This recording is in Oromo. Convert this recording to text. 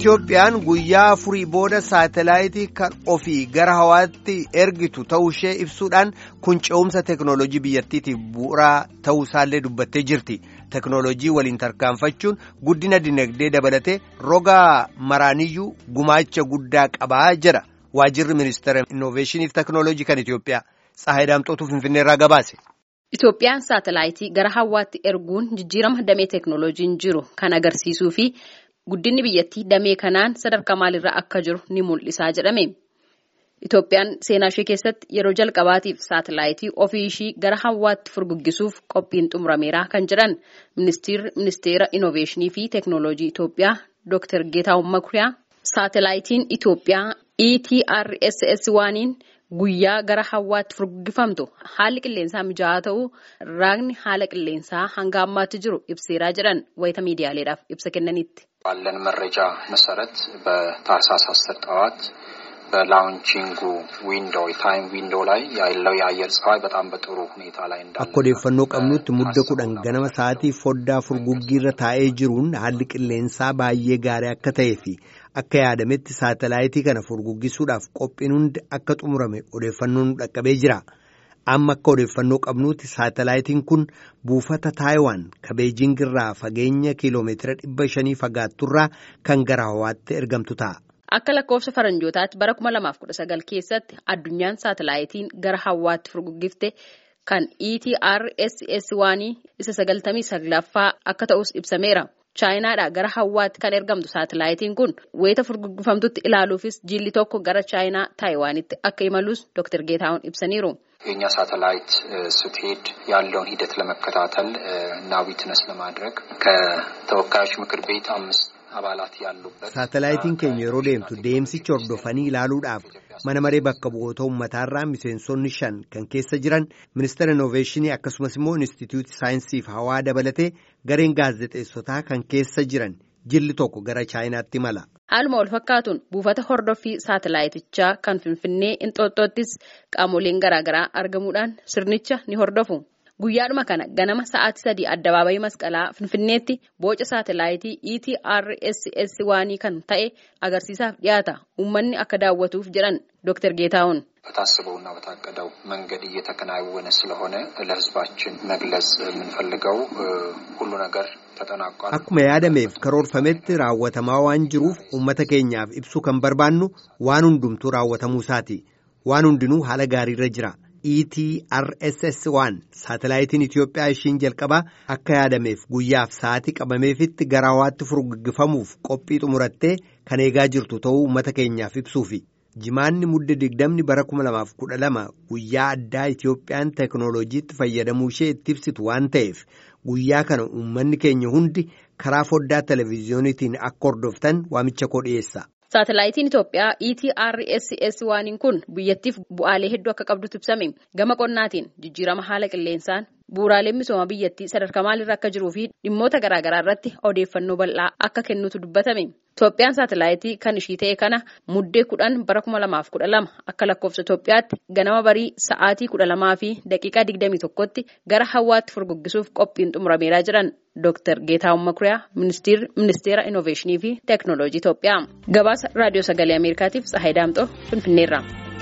Itoophiyaan guyyaa furii booda saatelaayitii kan ofii gara hawaatti ergitu ta'uu ishee ibsuudhaan kun ce'umsa teeknooloojii biyyattiitiif bu'uuraa ta'uu isaallee dubbattee jirti. Teeknooloojii waliin tarkaanfachuun guddina dinagdee dabalatee roga maraaniyyuu gumaacha guddaa qabaa jira. Waajjirri ministeera innoveeshiniif teeknooloojii kan Itoophiyaa Tsahaayii Daamxootuu Finfinneerraa gabaase. Itoophiyaan saatelaayitii gara hawaatti erguun jijjiirama damee teeknooloojiin jiru kan agarsiisuu fi guddinni biyyattii damee kanaan sadarkaa maalirra akka jiru ni mul'isaa jedhame. Itoophiyaan seenaa ishee keessatti yeroo jalqabaatiif saatelaayitii ofii ishii gara hawaatti furguggisuuf qophiin xumurameera kan jedhan ministeera innoveeshinii fi teeknooloojii Itoophiyaa Dr. Geetahuun Makuriyaa saatelaayitiin Itoophiyaa ETRSS waaniin guyyaa gara hawaatti furguggifamtu haalli qilleensaa mijaa'aa ta'uu raagni haala qilleensaa hanga ammaatti jiru ibseeraa jedhan wayita miidiyaaleedhaaf ibsa kennanitti. ባለን መረጃ መሰረት በታህሳስ 10 ጠዋት በላውንቺንጉ ዊንዶው ታይም ዊንዶው ላይ ያለው የአየር ፀባይ በጣም በጥሩ ሁኔታ ላይ እንዳለ አኮዴፈኖ ቀምኑት ሙደ ኩዳን ገነመ ሰዓቲ ፎዳ ፉርጉጊረ ታኤ ጅሩን ሀል ቅሌንሳ ባየ ጋሪ አከተይፊ akka yaadametti saatelaayitii kana furguggisuudhaaf qophiin hundi akka xumurame odeeffannoon dhaqqabee jira. Amma akka odeeffannoo qabnuutti saatalaayitiin kun buufata Taayiwaan ka Beejing irraa fageenya kiiloomeetira 500 fagaatturraa kan gara hawaatti ergamtu ta'a. Akka lakkoofsa faranjootaatti bara 2019 keessatti addunyaan saatalaayitiin gara hawaatti furguggifte kan ETRSS waanii isa 99ffaa akka ta'us ibsameera. Chaayinaadhaa gara hawaatti kan ergamtu saatalaayitiin kun wayita furguggifamtutti ilaaluufis jilli tokko gara Chaayinaa Taayiwaanitti akka imalus Dr. Geetahuun ibsaniiru. የኛ ሳተላይት ስትሄድ ያለውን ሂደት ለመከታተል እና ዊትነስ ለማድረግ ከተወካዮች ምክር ቤት 5 አባላት ያሉበት ሳተላይቲን keenya yeroo deemtu deemsicha hordofanii ilaaluudhaaf mana maree bakka bu'oota ummataarraa miseensonni 5 kan keessa jiran ministeera innoveeshinii akkasumas immoo instituutii saayinsiif hawaa dabalatee gareen gaazexeessotaa kan keessa jiran jilli tokko gara Chaayinaatti mala. Haaluma wal fakkaatuun buufata hordoffii saatalaayitichaa kan Finfinnee Inxooxxoottis qaamoleen garaagaraa argamuudhaan sirnicha ni hordofu. Guyyaadhuma kana ganama sa'aatii 3 addabaabayii masqalaa Finfinneetti boca saatalaayitii ETRSS waanii kan ta'e agarsiisaaf dhiyaata. Uummanni akka daawwatuuf jedhan Dr. Geetahuun. በታስበውና በታቀደው መንገድ እየተከናወነ ስለሆነ ለህዝባችን መግለጽ የምንፈልገው ሁሉ ነገር ተጠናቋል. akkuma yaadameef karoorfametti raawwatamaa waan jiruuf uummata keenyaaf ibsuu kan barbaannu waan hundumtuu raawwatamuu isaati. Waan hundinuu haala gaariirra jira. ETRSS1 saatalaayitiin Itoophiyaa ishiin jalqabaa akka yaadameef guyyaaf sa'aatii qabameefitti gara hawaatti furguggifamuuf qophii xumurattee kan eegaa jirtu ta'uu uummata keenyaaf ibsuufi. Jimaanni mudde 20 bara 2012 guyyaa addaa Itoophiyaan teeknooloojiitti fayyadamuu ishee itti ibsitu waan ta'eef guyyaa kana uummanni keenya hundi karaa foddaa televiziyooniitiin akka hordoftan waamicha koo dhiyeessa. Saatalaayitiin Itoophiyaa ETRSS waaniin kun biyyattiif bu'aalee hedduu akka qabdutu ibsame. Gama qonnaatiin jijjiirama haala qilleensaan bu'uuraaleen misooma biyyattii sadarkaa maalirra akka jiruu fi dhimmoota garaagaraa irratti odeeffannoo bal'aa akka kennutu dubbatame. Itoophiyaan saatalaayitii kan ishii ta'e kana muddee 10 bara 2012 akka lakkoofsa Itoophiyaatti ganama barii sa'aatii 12 fi daqiiqaa 21tti gara hawaatti furguggisuuf qophiin xumurameeraa jiran Dr. Geetahuun Makuriyaa ministeera innoveeshinii fi teeknooloojii Itoophiyaa. Gabaasa raadiyoo sagalee Ameerikaatiif Tsahaayii Daamxoo Finfinneerraa.